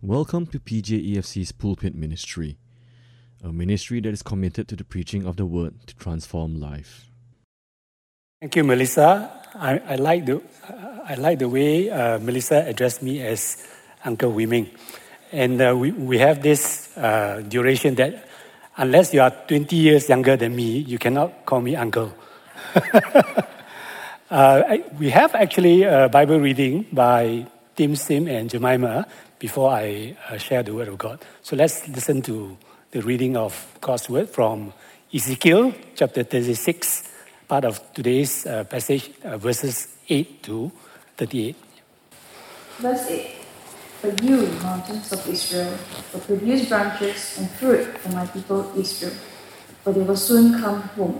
Welcome to PJEFC's Pulpit Ministry, a ministry that is committed to the preaching of the Word to transform life. Thank you, Melissa. I like the way Melissa addressed me as Uncle Wiming. And we have this duration that unless you are 20 years younger than me, you cannot call me uncle. We have actually a Bible reading by Tim Sim and Jemima before I share the Word of God. So let's listen to the reading of God's Word from Ezekiel chapter 36, part of today's passage, verses 8 to 38. Verse 8. But you, mountains of Israel, will produce branches and fruit for my people Israel, for they will soon come home.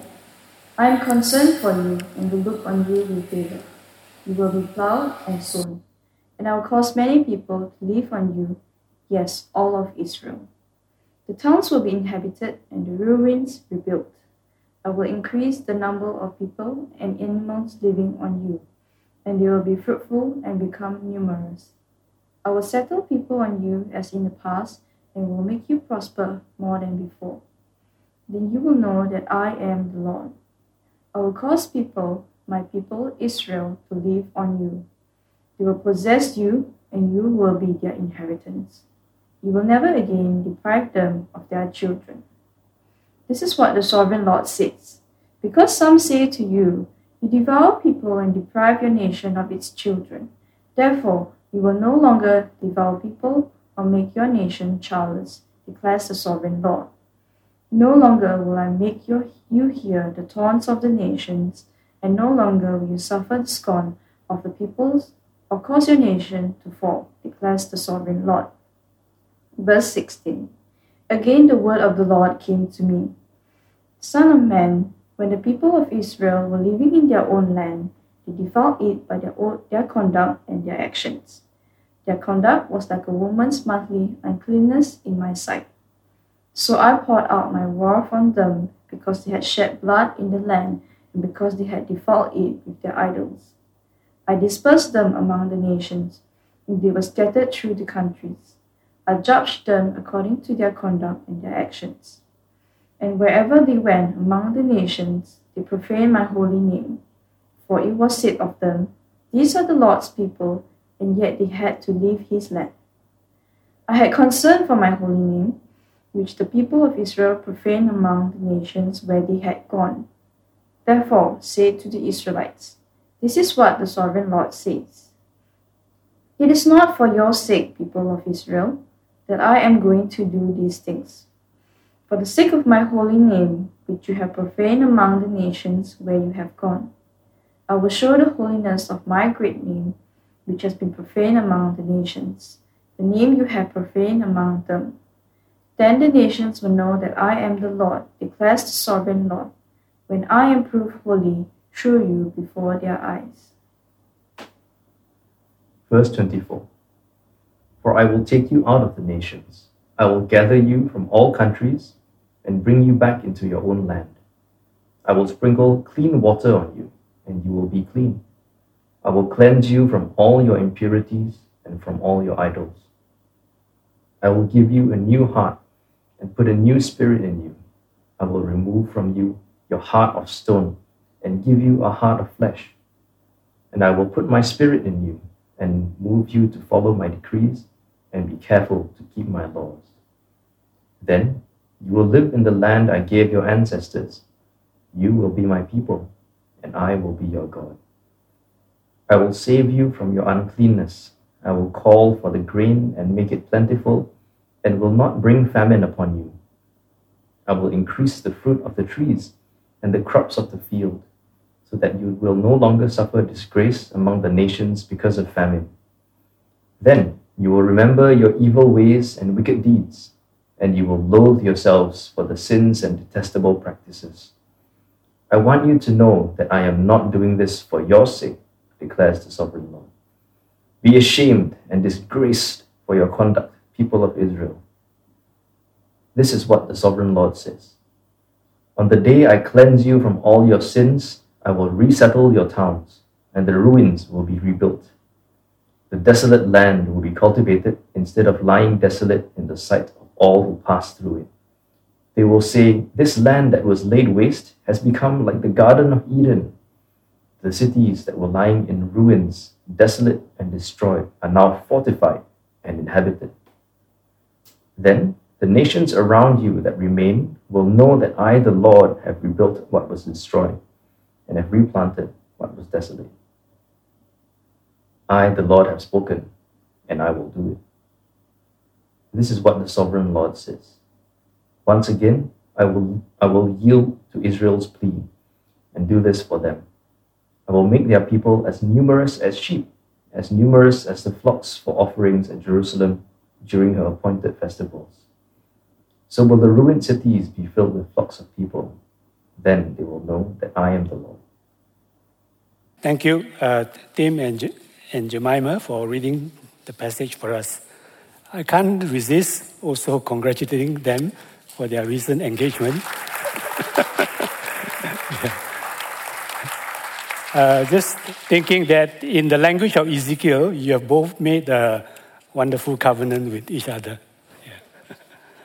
I am concerned for you and will look on you with favor. You will be plowed and sown, and I will cause many people to live on you, yes, all of Israel. The towns will be inhabited and the ruins rebuilt. I will increase the number of people and animals living on you, and they will be fruitful and become numerous. I will settle people on you as in the past, and will make you prosper more than before. Then you will know that I am the Lord. I will cause people, my people Israel, to live on you. They will possess you, and you will be their inheritance. You will never again deprive them of their children. This is what the Sovereign Lord says. Because some say to you, you devour people and deprive your nation of its children. Therefore, you will no longer devour people or make your nation childless, declares the Sovereign Lord. No longer will I make you hear the taunts of the nations, and no longer will you suffer the scorn of the peoples or cause your nation to fall, declares the Sovereign Lord. Verse 16. Again the word of the Lord came to me. Son of man, when the people of Israel were living in their own land, they defiled it by their conduct and their actions. Their conduct was like a woman's monthly uncleanness in my sight. So I poured out my wrath on them because they had shed blood in the land and because they had defiled it with their idols. I dispersed them among the nations, and they were scattered through the countries. I judged them according to their conduct and their actions. And wherever they went among the nations, they profaned my holy name. For it was said of them, these are the Lord's people, and yet they had to leave his land. I had concern for my holy name, which the people of Israel profaned among the nations where they had gone. Therefore, say to the Israelites, this is what the Sovereign Lord says. It is not for your sake, people of Israel, that I am going to do these things. For the sake of my holy name, which you have profaned among the nations where you have gone, I will show the holiness of my great name, which has been profaned among the nations, the name you have profaned among them. Then the nations will know that I am the Lord, declares the Sovereign Lord, when I am proved holy through you before their eyes. Verse 24. For I will take you out of the nations. I will gather you from all countries and bring you back into your own land. I will sprinkle clean water on you, and you will be clean. I will cleanse you from all your impurities and from all your idols. I will give you a new heart and put a new spirit in you. I will remove from you your heart of stone and give you a heart of flesh. And I will put my spirit in you and move you to follow my decrees and be careful to keep my laws. Then you will live in the land I gave your ancestors. You will be my people, and I will be your God. I will save you from your uncleanness. I will call for the grain and make it plentiful, and will not bring famine upon you. I will increase the fruit of the trees and the crops of the field, so that you will no longer suffer disgrace among the nations because of famine. Then you will remember your evil ways and wicked deeds, and you will loathe yourselves for the sins and detestable practices. I want you to know that I am not doing this for your sake, declares the Sovereign Lord. Be ashamed and disgraced for your conduct, people of Israel. This is what the Sovereign Lord says. On the day I cleanse you from all your sins, I will resettle your towns, and the ruins will be rebuilt. The desolate land will be cultivated instead of lying desolate in the sight of all who pass through it. They will say, "This land that was laid waste has become like the Garden of Eden." The cities that were lying in ruins, desolate and destroyed, are now fortified and inhabited. Then the nations around you that remain will know that I, the Lord, have rebuilt what was destroyed and have replanted what was desolate. I, the Lord, have spoken, and I will do it. This is what the sovereign Lord says. Once again, I will yield to Israel's plea and do this for them. I will make their people as numerous as sheep, as numerous as the flocks for offerings at Jerusalem during her appointed festivals. So will the ruined cities be filled with flocks of people. Then they will know that I am the Lord. Thank you, Tim and Jemima, for reading the passage for us. I can't resist also congratulating them for their recent engagement. Just thinking that in the language of Ezekiel, you have both made a wonderful covenant with each other. Yeah.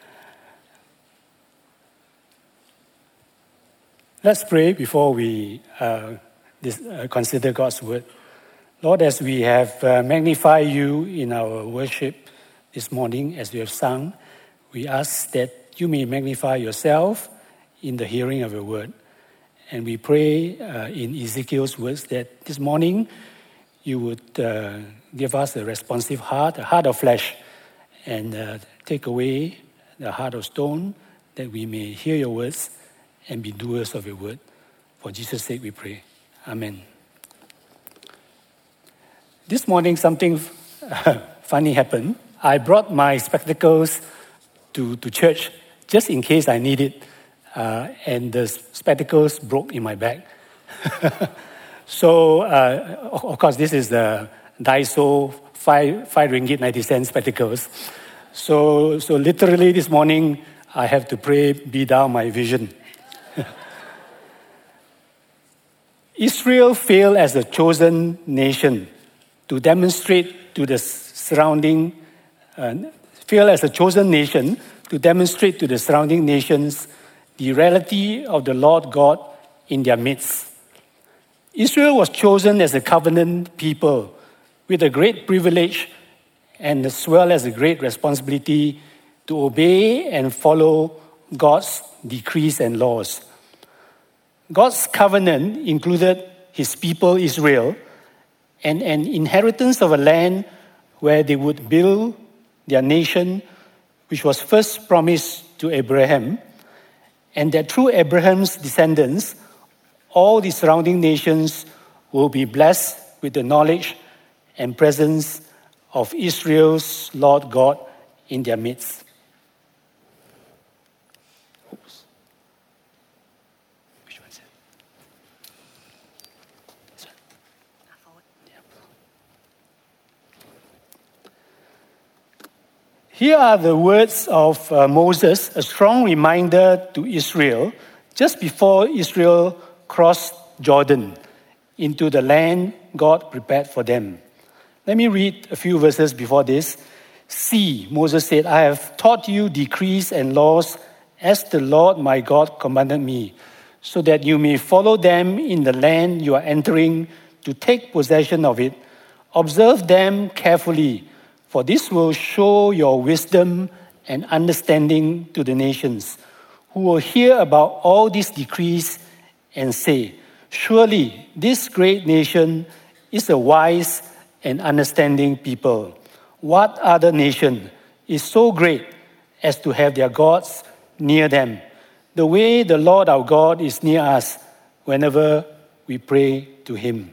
Let's pray before we consider God's word. Lord, as we have magnified you in our worship this morning, as we have sung, we ask that you may magnify yourself in the hearing of your word. And we pray in Ezekiel's words that this morning you would give us a responsive heart, a heart of flesh, and take away the heart of stone, that we may hear your words and be doers of your word. For Jesus' sake we pray. Amen. This morning something funny happened. I brought my spectacles to church just in case I need it. And the spectacles broke in my bag. So, of course, this is the Daiso 5 ringgit 90 cent spectacles. So literally this morning, I have to pray, be thou my vision. Israel failed as a chosen nation to demonstrate to the surrounding nations the reality of the Lord God in their midst. Israel was chosen as a covenant people with a great privilege and as well as a great responsibility to obey and follow God's decrees and laws. God's covenant included his people Israel and an inheritance of a land where they would build their nation, which was first promised to Abraham, and that through Abraham's descendants, all the surrounding nations will be blessed with the knowledge and presence of Israel's Lord God in their midst. Which one is it? This one? Yeah. Here are the words of Moses, a strong reminder to Israel just before Israel crossed Jordan into the land God prepared for them. Let me read a few verses before this. See, Moses said, I have taught you decrees and laws as the Lord my God commanded me, so that you may follow them in the land you are entering to take possession of it. Observe them carefully, for this will show your wisdom and understanding to the nations, who will hear about all these decrees and say, surely this great nation is a wise and understanding people. What other nation is so great as to have their gods near them, the way the Lord our God is near us whenever we pray to him?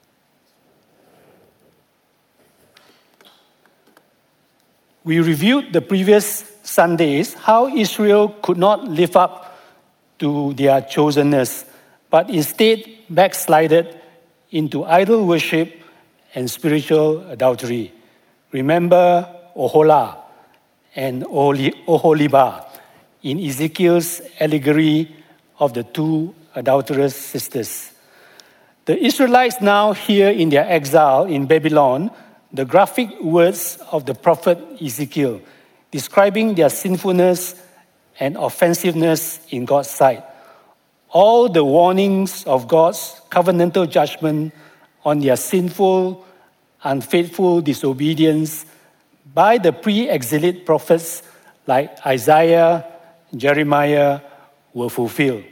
We reviewed the previous Sundays how Israel could not live up to their chosenness, but instead backslided into idol worship and spiritual adultery. Remember Oholah and Oholibah in Ezekiel's allegory of the two adulterous sisters. The Israelites now here in their exile in Babylon the graphic words of the prophet Ezekiel, describing their sinfulness and offensiveness in God's sight. All the warnings of God's covenantal judgment on their sinful, unfaithful disobedience by the pre-exilic prophets like Isaiah, Jeremiah were fulfilled.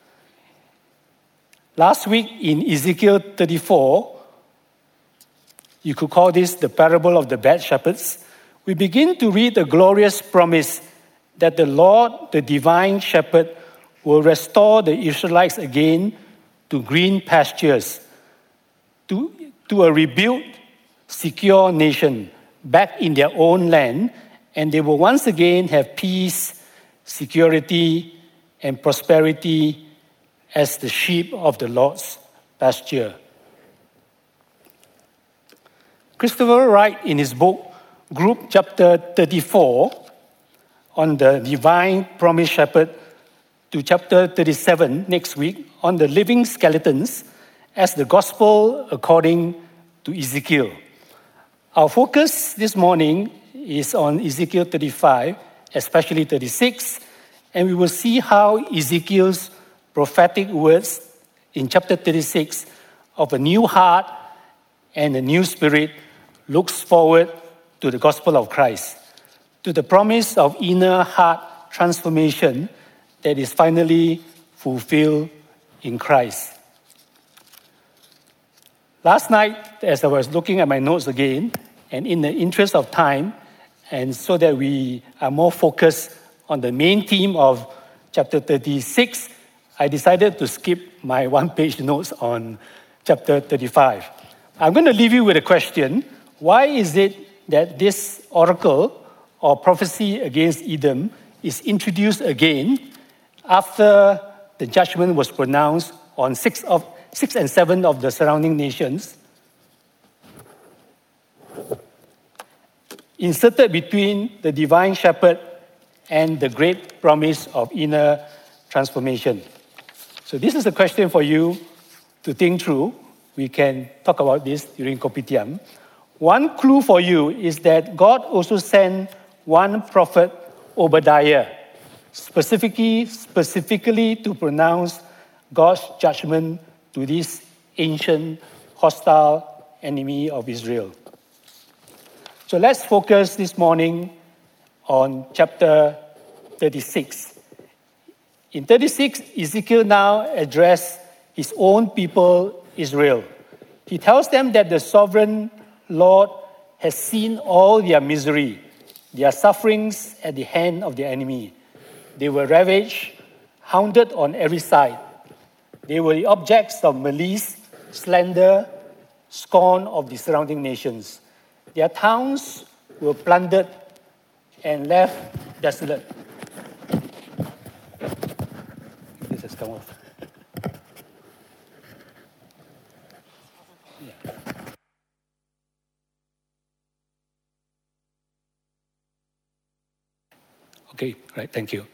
Last week in Ezekiel 34, you could call this the parable of the bad shepherds, we begin to read the glorious promise that the Lord, the divine shepherd, will restore the Israelites again to green pastures, to a rebuilt, secure nation back in their own land, and they will once again have peace, security, and prosperity as the sheep of the Lord's pasture. Christopher Wright, in his book, Group Chapter 34, on the Divine Promised Shepherd, to Chapter 37 next week, on the living skeletons as the Gospel according to Ezekiel. Our focus this morning is on Ezekiel 35, especially 36, and we will see how Ezekiel's prophetic words in chapter 36 of a new heart and a new spirit looks forward to the gospel of Christ, to the promise of inner heart transformation that is finally fulfilled in Christ. Last night, as I was looking at my notes again, and in the interest of time, and so that we are more focused on the main theme of chapter 36, I decided to skip my one-page notes on chapter 35. I'm going to leave you with a question. Why is it that this oracle or prophecy against Edom is introduced again after the judgment was pronounced on 6 and 7 of the surrounding nations? Inserted between the divine shepherd and the great promise of inner transformation. So this is a question for you to think through. We can talk about this during Kopitiam. One clue for you is that God also sent one prophet, Obadiah, specifically to pronounce God's judgment to this ancient, hostile enemy of Israel. So let's focus this morning on chapter 36. In 36, Ezekiel now addressed his own people, Israel. He tells them that the sovereign Lord has seen all their misery, their sufferings at the hand of the enemy. They were ravaged, hounded on every side. They were the objects of malice, slander, scorn of the surrounding nations. Their towns were plundered and left desolate. This has come off. Yeah. Okay, right, thank you.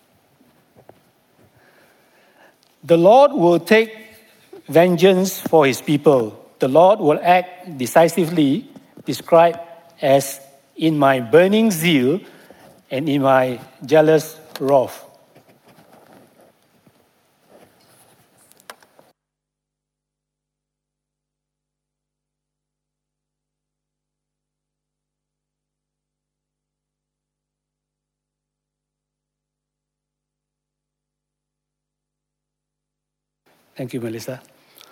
The Lord will take vengeance for his people. The Lord will act decisively, described as in my burning zeal and in my jealous wrath. Thank you, Melissa.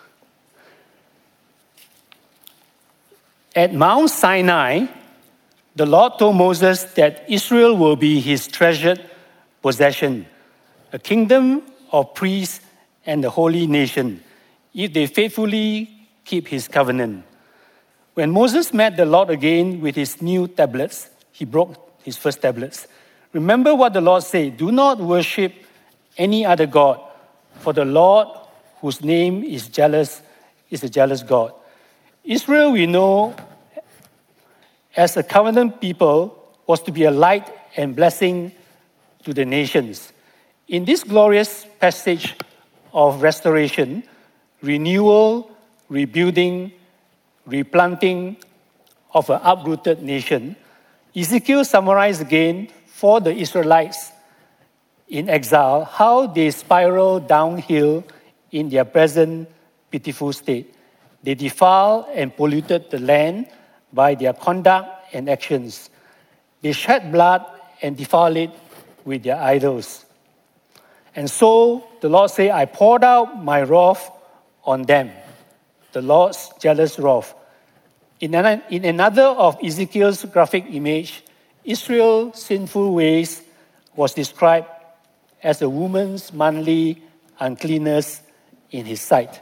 At Mount Sinai, the Lord told Moses that Israel will be his treasured possession, a kingdom of priests and a holy nation, if they faithfully keep his covenant. When Moses met the Lord again with his new tablets, he broke his first tablets. Remember what the Lord said, do not worship any other God, for the Lord, whose name is jealous, is a jealous God. Israel, we know, as a covenant people, was to be a light and blessing to the nations. In this glorious passage of restoration, renewal, rebuilding, replanting, of an uprooted nation, Ezekiel summarized again for the Israelites in exile how they spiral downhill in their present pitiful state. They defiled and polluted the land by their conduct and actions. They shed blood and defiled it with their idols. And so the Lord said, I poured out my wrath on them, the Lord's jealous wrath. In another of Ezekiel's graphic image, Israel's sinful ways was described as a woman's manly uncleanness in his sight.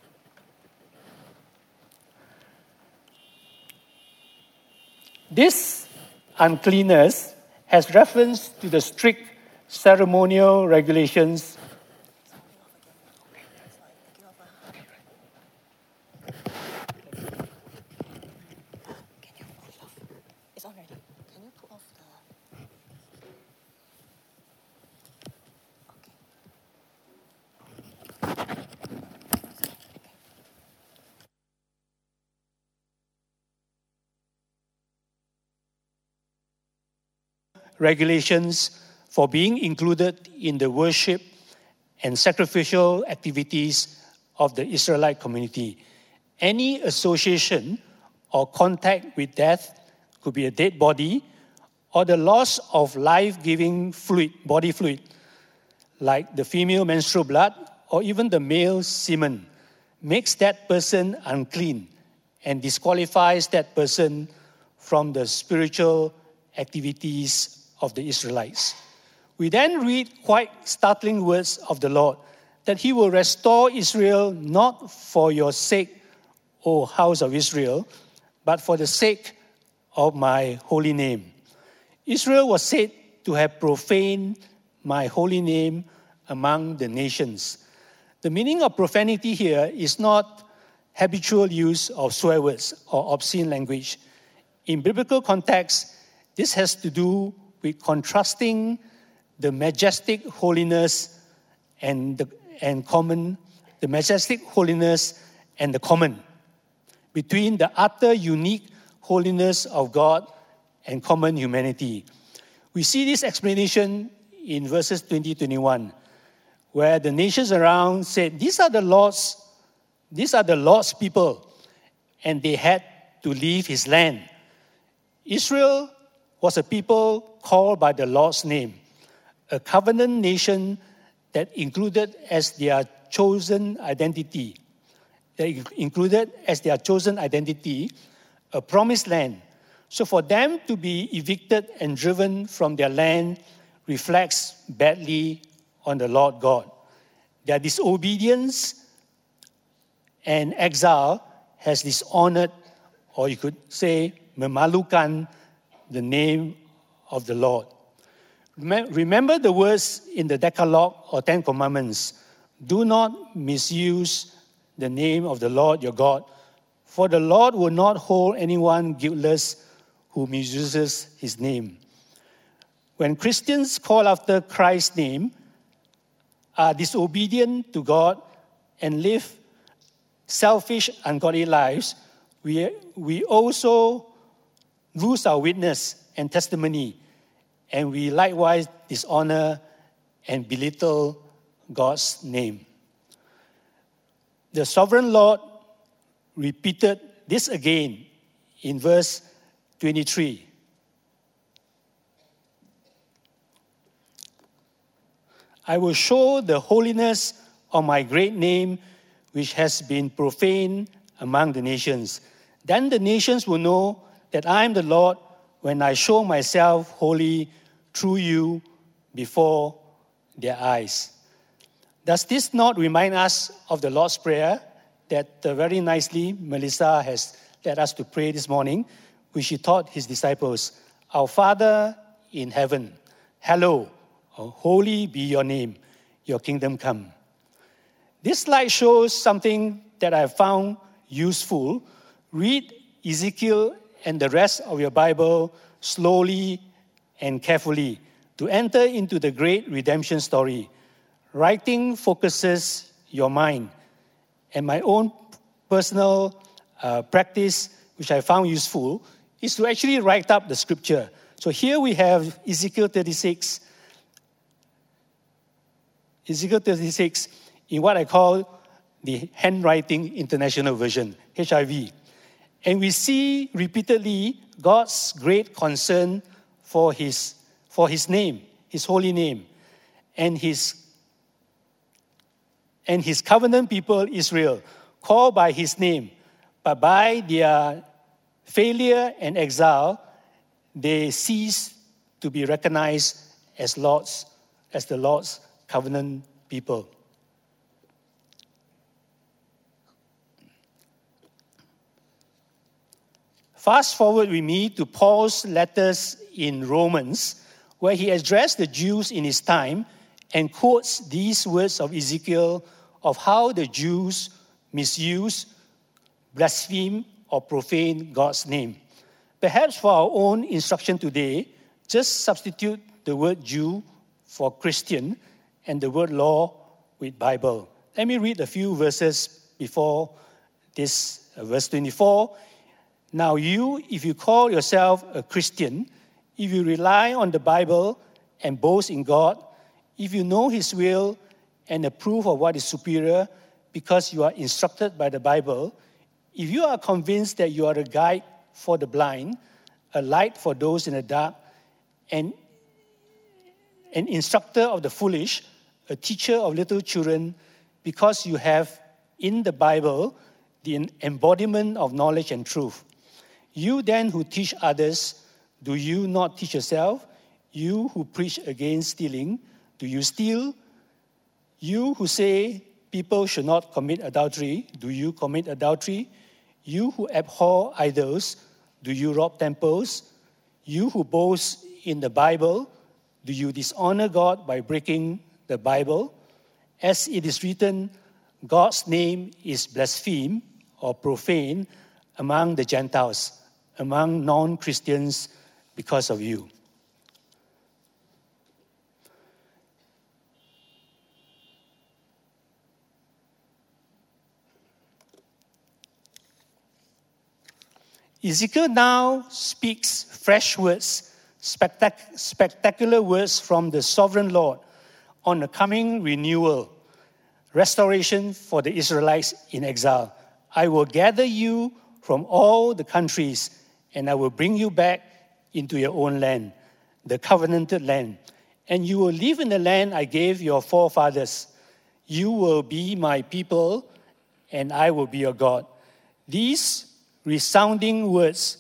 This uncleanness has reference to the strict ceremonial regulations regulations for being included in the worship and sacrificial activities of the Israelite community. Any association or contact with death could be a dead body or the loss of life-giving fluid, body fluid, like the female menstrual blood or even the male semen, makes that person unclean and disqualifies that person from the spiritual activities of the Israelites. We then read quite startling words of the Lord, that he will restore Israel not for your sake, O house of Israel, but for the sake of my holy name. Israel was said to have profaned my holy name among the nations. The meaning of profanity here is not habitual use of swear words or obscene language. In biblical context, this has to do with contrasting the majestic holiness and the majestic holiness and the common, between the utter unique holiness of God and common humanity. We see this explanation in verses 20-21, where the nations around said, these are the Lord's people, and they had to leave his land. Israel was a people called by the Lord's name, a covenant nation that included as their chosen identity, a promised land. So for them to be evicted and driven from their land reflects badly on the Lord God. Their disobedience and exile has dishonored, or you could say, memalukan, the name of the Lord. Remember the words in the Decalogue or Ten Commandments. Do not misuse the name of the Lord your God, for the Lord will not hold anyone guiltless who misuses his name. When Christians call after Christ's name, are disobedient to God, and live selfish, ungodly lives, we also lose our witness and testimony, and we likewise dishonor and belittle God's name. The sovereign Lord repeated this again in verse 23. I will show the holiness of my great name, which has been profaned among the nations. Then the nations will know that I am the Lord when I show myself holy through you before their eyes. Does this not remind us of the Lord's Prayer that very nicely Melissa has led us to pray this morning, which she taught his disciples? Our Father in heaven, hallowed or holy be your name, your kingdom come. This slide shows something that I have found useful. Read Ezekiel and the rest of your Bible slowly and carefully to enter into the great redemption story. Writing focuses your mind. And my own personal practice, which I found useful, is to actually write up the scripture. So here we have Ezekiel 36. Ezekiel 36 in what I call the Handwriting International Version, HIV. And we see repeatedly God's great concern for his name, his holy name, and his covenant people Israel, called by his name, but by their failure and exile, they cease to be recognized as the Lord's covenant people. Fast forward with me to Paul's letters in Romans, where he addressed the Jews in his time and quotes these words of Ezekiel of how the Jews misuse, blaspheme, or profane God's name. Perhaps for our own instruction today, just substitute the word Jew for Christian and the word law with Bible. Let me read a few verses before this, verse 24. Now you, if you call yourself a Christian, if you rely on the Bible and boast in God, if you know His will and approve of what is superior because you are instructed by the Bible, if you are convinced that you are a guide for the blind, a light for those in the dark, and an instructor of the foolish, a teacher of little children, because you have in the Bible the embodiment of knowledge and truth. You then who teach others, do you not teach yourself? You who preach against stealing, do you steal? You who say people should not commit adultery, do you commit adultery? You who abhor idols, do you rob temples? You who boast in the Bible, do you dishonor God by breaking the Bible? As it is written, God's name is blasphemed or profane among the Gentiles, among non-Christians because of you. Ezekiel now speaks fresh words, spectacular words from the sovereign Lord on the coming renewal, restoration for the Israelites in exile. I will gather you from all the countries, and I will bring you back into your own land, the covenanted land. And you will live in the land I gave your forefathers. You will be my people, and I will be your God. These resounding words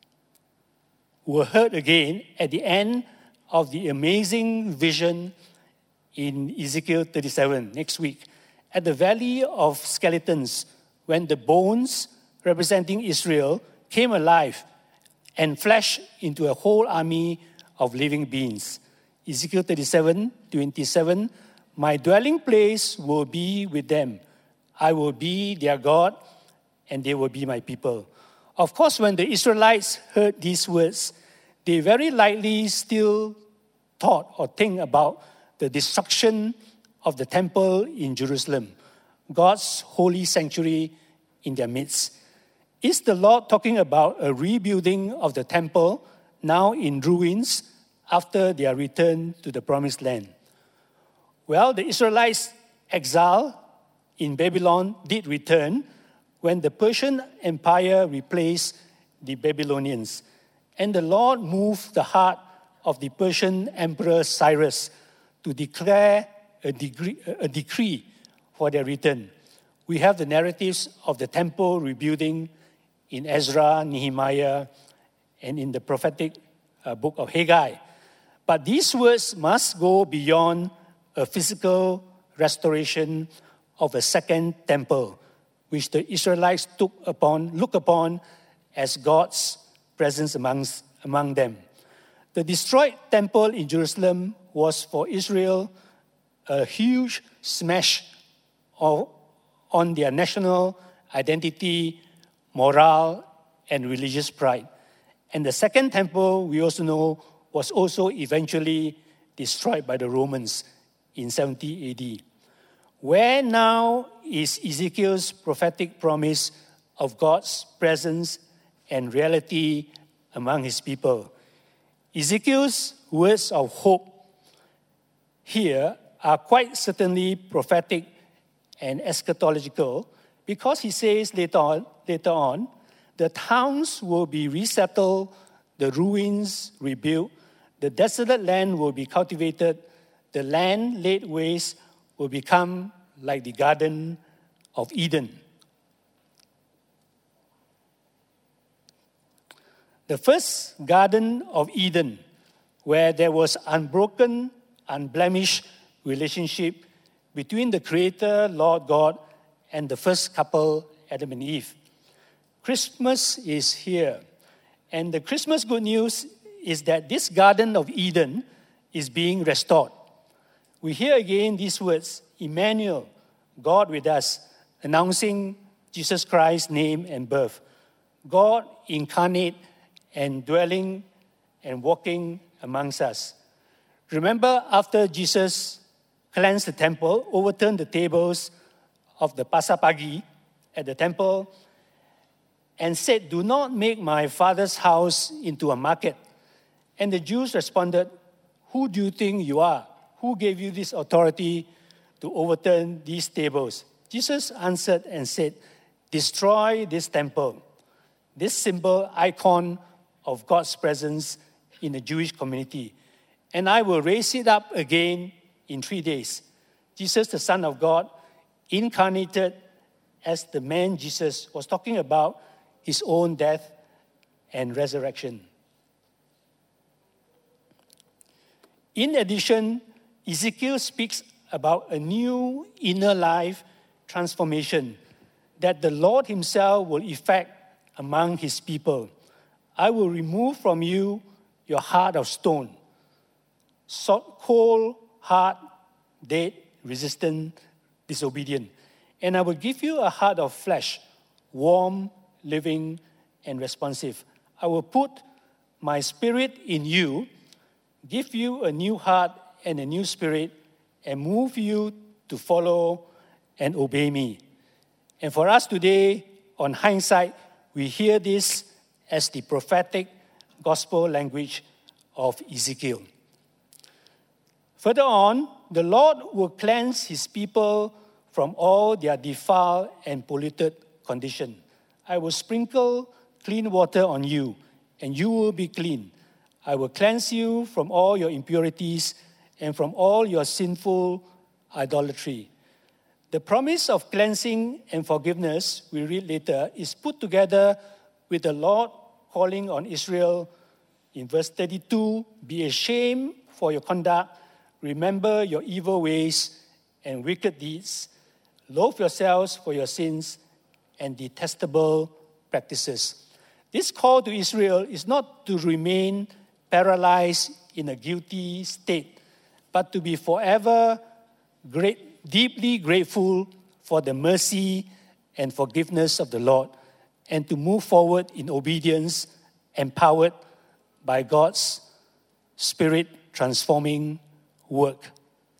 were heard again at the end of the amazing vision in Ezekiel 37 next week, at the Valley of Skeletons, when the bones representing Israel came alive and flashed into a whole army of living beings. Ezekiel 37:27, my dwelling place will be with them. I will be their God, and they will be my people. Of course, when the Israelites heard these words, they very likely still thought or think about the destruction of the temple in Jerusalem, God's holy sanctuary in their midst. Is the Lord talking about a rebuilding of the temple now in ruins after their return to the promised land? Well, the Israelites' exile in Babylon did return when the Persian Empire replaced the Babylonians. And the Lord moved the heart of the Persian Emperor Cyrus to declare a decree for their return. We have the narratives of the temple rebuilding in Ezra, Nehemiah, and in the prophetic book of Haggai. But these words must go beyond a physical restoration of a second temple, which the Israelites look upon as God's presence among them. The destroyed temple in Jerusalem was for Israel a huge smash on their national identity, morale, and religious pride. And the second temple, we also know, was also eventually destroyed by the Romans in 70 AD. Where now is Ezekiel's prophetic promise of God's presence and reality among his people. Ezekiel's words of hope here are quite certainly prophetic and eschatological, because he says later on, the towns will be resettled, the ruins rebuilt, the desolate land will be cultivated, the land laid waste will become like the Garden of Eden. The first Garden of Eden, where there was unbroken, unblemished relationship between the Creator, Lord God, and the first couple, Adam and Eve. Christmas is here. And the Christmas good news is that this Garden of Eden is being restored. We hear again these words, Emmanuel, God with us, announcing Jesus Christ's name and birth. God incarnate and dwelling and walking amongst us. Remember, after Jesus cleansed the temple, overturned the tables of the Pasar Pagi at the temple, and said, "Do not make my Father's house into a market." And the Jews responded, "Who do you think you are? Who gave you this authority to overturn these tables?" Jesus answered and said, "Destroy this temple, this symbol, icon of God's presence in the Jewish community, and I will raise it up again in 3 days." Jesus, the Son of God, incarnated as the man Jesus, was talking about his own death and resurrection. In addition, Ezekiel speaks about a new inner life transformation that the Lord himself will effect among his people. "I will remove from you your heart of stone, cold, hard, dead, resistant, disobedient. And I will give you a heart of flesh, warm, living, and responsive. I will put my spirit in you, give you a new heart and a new spirit, and move you to follow and obey me." And for us today, on hindsight, we hear this as the prophetic gospel language of Ezekiel. Further on, the Lord will cleanse his people from all their defiled and polluted condition. "I will sprinkle clean water on you, and you will be clean. I will cleanse you from all your impurities and from all your sinful idolatry." The promise of cleansing and forgiveness, we read later, is put together with the Lord calling on Israel in verse 32, "Be ashamed for your conduct, remember your evil ways and wicked deeds, loathe yourselves for your sins and detestable practices." This call to Israel is not to remain paralyzed in a guilty state, but to be forever deeply grateful for the mercy and forgiveness of the Lord, and to move forward in obedience, empowered by God's Spirit transforming work.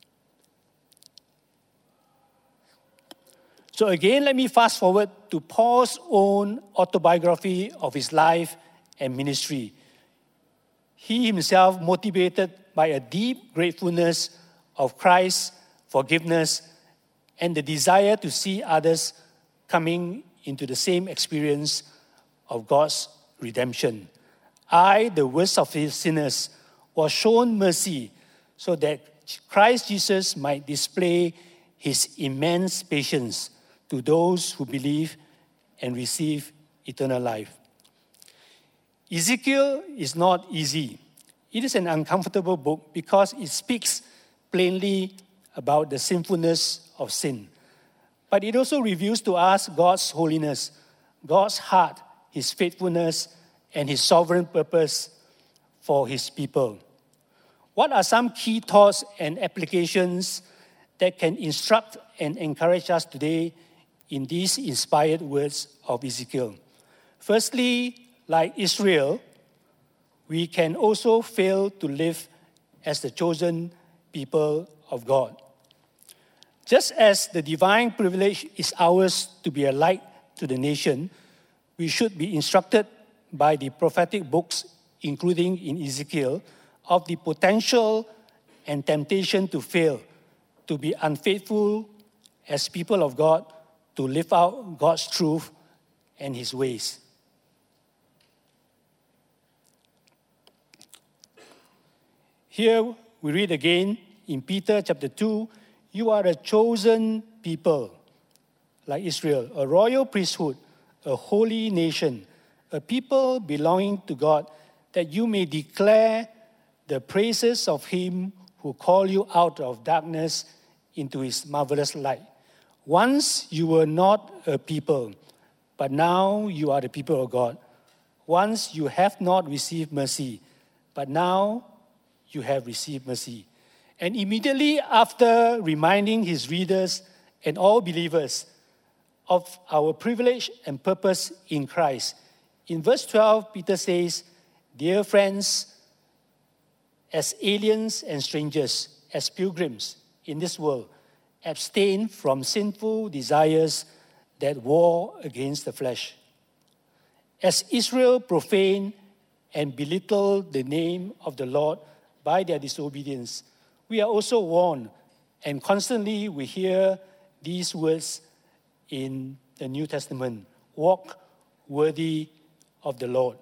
So again, let me fast forward to Paul's own autobiography of his life and ministry. He himself, motivated by a deep gratefulness of Christ's forgiveness and the desire to see others coming into the same experience of God's redemption. "I, the worst of his sinners, was shown mercy so that Christ Jesus might display his immense patience to those who believe and receive eternal life." Ezekiel is not easy. It is an uncomfortable book because it speaks plainly about the sinfulness of sin. But it also reveals to us God's holiness, God's heart, his faithfulness, and his sovereign purpose for his people. What are some key thoughts and applications that can instruct and encourage us today in these inspired words of Ezekiel? Firstly, like Israel, we can also fail to live as the chosen people of God. Just as the divine privilege is ours to be a light to the nation, we should be instructed by the prophetic books, including in Ezekiel, of the potential and temptation to fail, to be unfaithful as people of God, to live out God's truth and His ways. Here we read again in Peter chapter 2, you are a chosen people, like Israel, a royal priesthood, a holy nation, a people belonging to God, that you may declare the praises of Him who called you out of darkness into His marvelous light. Once you were not a people, but now you are the people of God. Once you have not received mercy, but now you have received mercy. And immediately after reminding his readers and all believers of our privilege and purpose in Christ, in verse 12, Peter says, dear friends, as aliens and strangers, as pilgrims in this world, abstain from sinful desires that war against the flesh. As Israel profaned and belittled the name of the Lord by their disobedience, we are also warned, and constantly we hear these words in the New Testament, walk worthy of the Lord.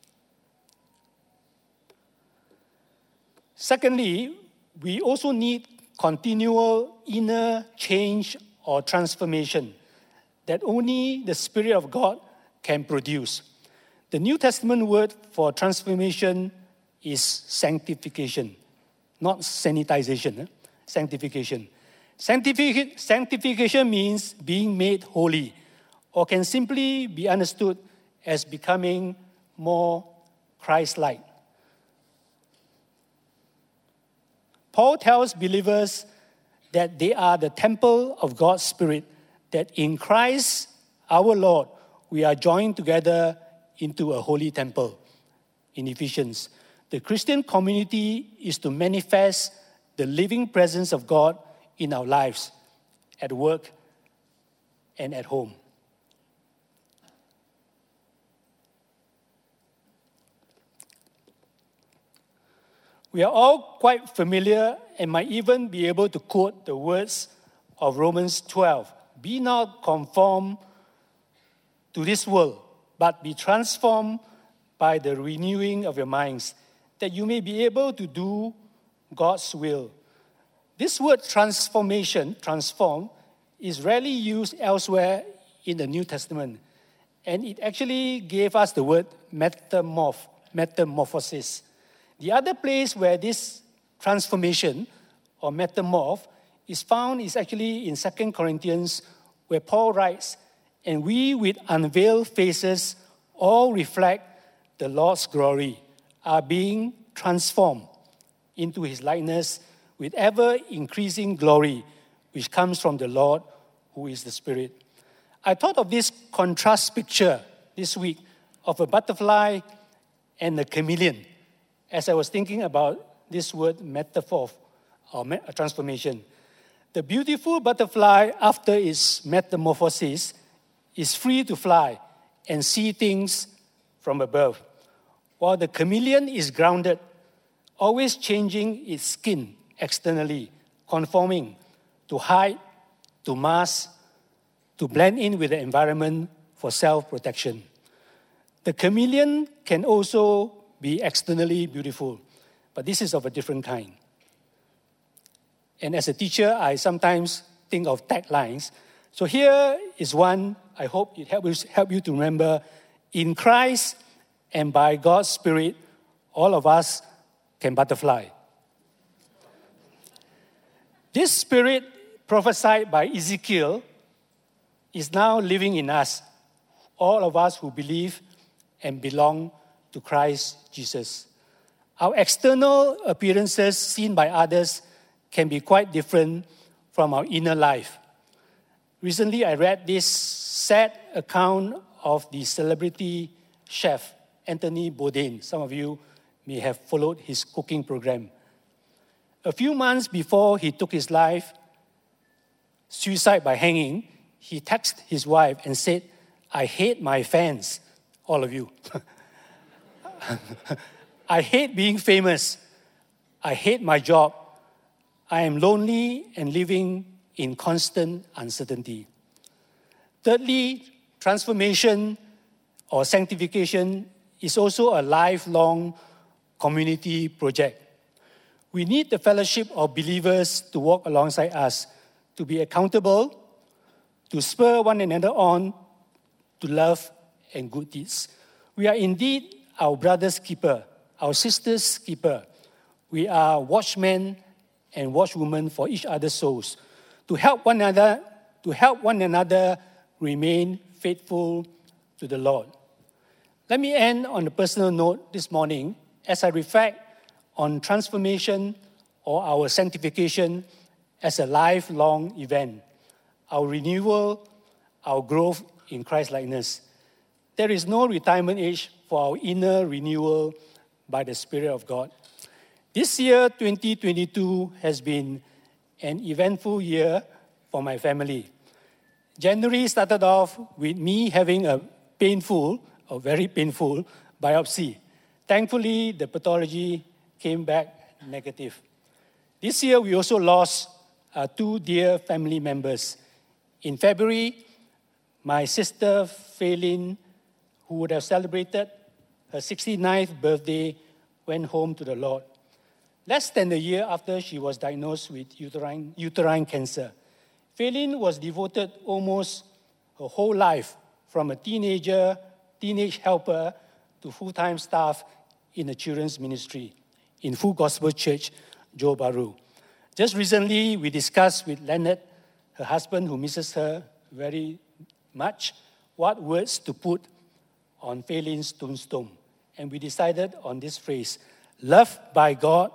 Secondly, we also need continual inner change or transformation that only the Spirit of God can produce. The New Testament word for transformation is sanctification, not sanitization, sanctification. Sanctification means being made holy, or can simply be understood as becoming more Christ-like. Paul tells believers that they are the temple of God's Spirit, that in Christ, our Lord, we are joined together into a holy temple. In Ephesians, the Christian community is to manifest the living presence of God in our lives, at work and at home. We are all quite familiar and might even be able to quote the words of Romans 12. Be not conformed to this world, but be transformed by the renewing of your minds, that you may be able to do God's will. This word transformation, transform, is rarely used elsewhere in the New Testament. And it actually gave us the word metamorphosis. The other place where this transformation or metamorph is found is actually in 2 Corinthians, where Paul writes, and we with unveiled faces all reflect the Lord's glory, are being transformed into His likeness with ever-increasing glory, which comes from the Lord, who is the Spirit. I thought of this contrast picture this week of a butterfly and a chameleon, as I was thinking about this word metaphor or transformation. The beautiful butterfly, after its metamorphosis, is free to fly and see things from above, while the chameleon is grounded, always changing its skin externally, conforming to hide, to mask, to blend in with the environment for self-protection. The chameleon can also be externally beautiful, but this is of a different kind. And as a teacher, I sometimes think of taglines. So here is one, I hope it help you to remember, in Christ and by God's Spirit, all of us can butterfly. This Spirit prophesied by Ezekiel is now living in us, all of us who believe and belong to Christ Jesus. Our external appearances seen by others can be quite different from our inner life. Recently, I read this sad account of the celebrity chef, Anthony Bourdain. Some of you may have followed his cooking program. A few months before he took his life, suicide by hanging, he texted his wife and said, I hate my fans, all of you. I hate being famous. I hate my job. I am lonely and living in constant uncertainty. Thirdly, transformation or sanctification is also a lifelong community project. We need the fellowship of believers to walk alongside us, to be accountable, to spur one another on to love and good deeds. We are indeed our brother's keeper, our sister's keeper. We are watchmen and watchwomen for each other's souls, to help one another remain faithful to the Lord. Let me end on a personal note this morning as I reflect on transformation or our sanctification as a lifelong event, our renewal, our growth in Christ-likeness. There is no retirement age for our inner renewal by the Spirit of God. This year, 2022, has been an eventful year for my family. January started off with me having a very painful biopsy. Thankfully, the pathology came back negative. This year, we also lost two dear family members. In February, my sister, Faylin, who would have celebrated her 69th birthday, went home to the Lord. Less than a year after she was diagnosed with uterine cancer, Faylin was devoted almost her whole life from a teenage helper to full-time staff in the children's ministry in Full Gospel Church, Johor Bahru. Just recently, we discussed with Leonard, her husband who misses her very much, what words to put on Faylin's tombstone. And we decided on this phrase, loved by God,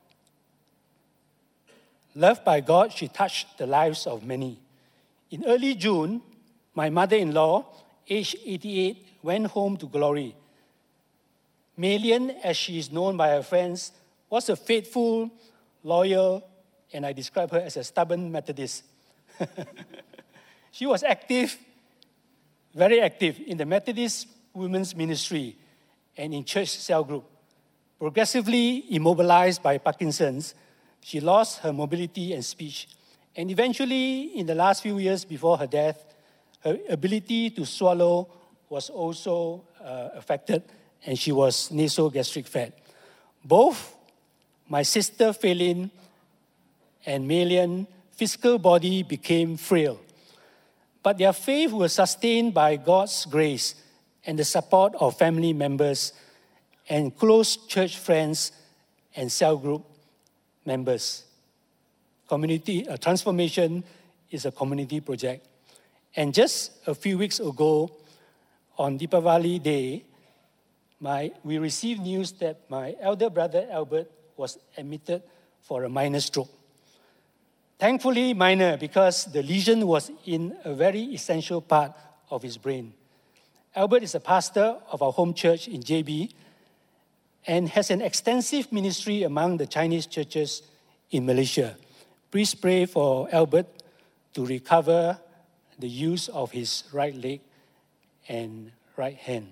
she touched the lives of many. In early June, my mother-in-law, aged 88, went home to glory. Melian, as she is known by her friends, was a faithful, loyal, and I describe her as a stubborn Methodist. She was active, very active in the Methodist Women's Ministry and in church cell group. Progressively immobilized by Parkinson's, she lost her mobility and speech. And eventually, in the last few years before her death, her ability to swallow was also affected, and she was nasogastric fed. Both my sister Faylin and Melian, physical body became frail, but their faith was sustained by God's grace and the support of family members and close church friends and cell group members. Transformation is a community project. And just a few weeks ago, on Deepavali Day, we received news that my elder brother Albert was admitted for a minor stroke. Thankfully minor, because the lesion was in a very essential part of his brain. Albert is a pastor of our home church in JB and has an extensive ministry among the Chinese churches in Malaysia. Please pray for Albert to recover the use of his right leg and right hand.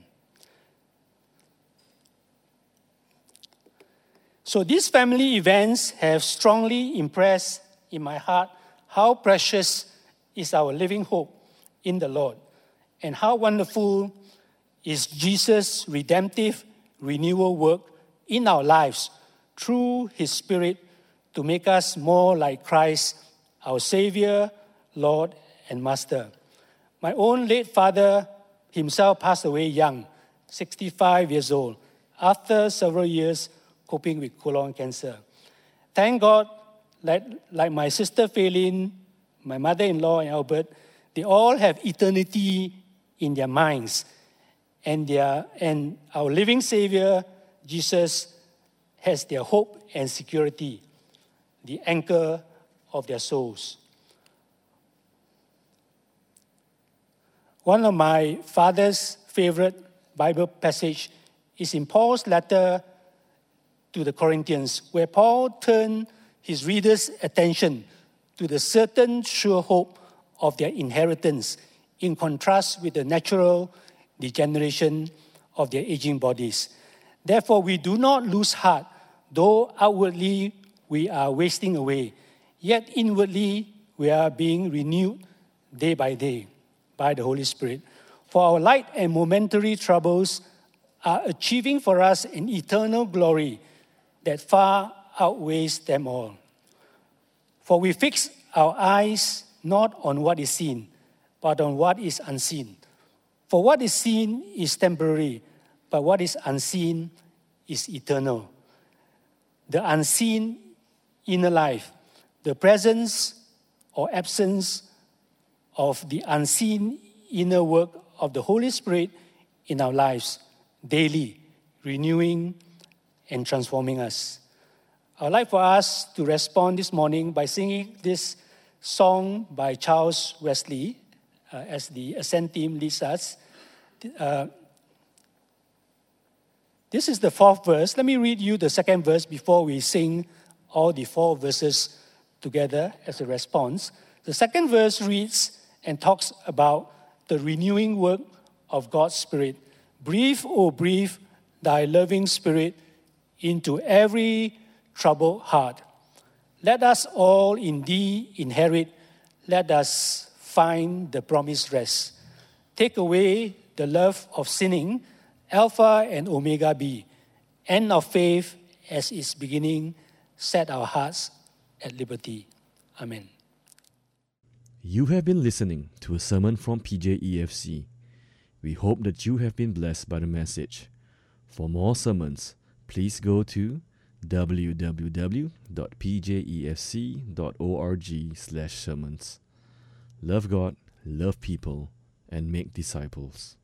So these family events have strongly impressed in my heart how precious is our living hope in the Lord, and how wonderful is Jesus' redemptive renewal work in our lives through His Spirit to make us more like Christ, our Savior, Lord, and Master. My own late father himself passed away young, 65 years old, after several years coping with colon cancer. Thank God, like my sister Faylin, my mother-in-law and Albert, they all have eternity in their minds. And our living Savior, Jesus, has their hope and security, the anchor of their souls. One of my father's favorite Bible passage is in Paul's letter to the Corinthians, where Paul turned his readers' attention to the certain sure hope of their inheritance in contrast with the natural degeneration of their aging bodies. Therefore, we do not lose heart, though outwardly we are wasting away, yet inwardly we are being renewed day by day by the Holy Spirit. For our light and momentary troubles are achieving for us an eternal glory that far outweighs them all. For we fix our eyes not on what is seen, but on what is unseen. For what is seen is temporary, but what is unseen is eternal. The unseen inner life, the presence or absence of the unseen inner work of the Holy Spirit in our lives, daily renewing and transforming us. I'd like for us to respond this morning by singing this song by Charles Wesley as the Ascent team leads us. This is the fourth verse. Let me read you the second verse before we sing all the four verses together as a response. The second verse reads and talks about the renewing work of God's Spirit. Breathe, O breathe, thy loving Spirit into every troubled heart. Let us all in thee inherit. Let us find the promised rest. Take away the love of sinning, Alpha and Omega be. End of faith as its beginning. Set our hearts at liberty. Amen. You have been listening to a sermon from PJEFC. We hope that you have been blessed by the message. For more sermons, please go to www.pjefc.org/sermons. Love God, love people, and make disciples.